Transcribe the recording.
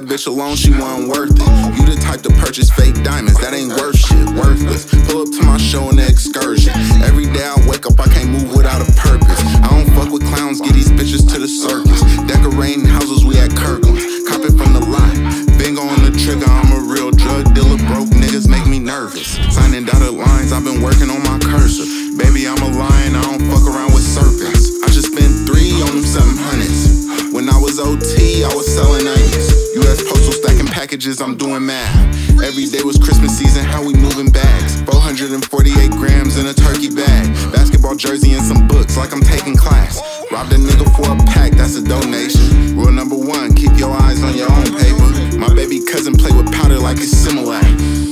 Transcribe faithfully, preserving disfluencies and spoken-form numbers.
that bitch alone, she wasn't worth it. You the type to purchase fake diamonds, that ain't worth shit, worthless. Pull up to my show on the excursion. Every day I wake up, I can't move without a purpose. I don't fuck with clowns, get these bitches to the circus. Decorating houses, we at Kirkland. Cop it from the lot. Bingo on the trigger, I'm a real drug dealer. Broke niggas make me nervous. Signing dotted lines, I've been working on my cursor. Baby, I'm a lion, I don't fuck around with serpents. I just spent three on them seven hundreds. When I was O T, I was selling onions. U S Postal stacking packages, I'm doing math. Every day was Christmas season, how we moving bags. four hundred forty-eight grams in a turkey bag. Basketball jersey and some books, like I'm taking class. Robbed a nigga for a pack, that's a donation. Rule number one, keep your eyes on your own paper. My baby cousin play with powder like it's Similac.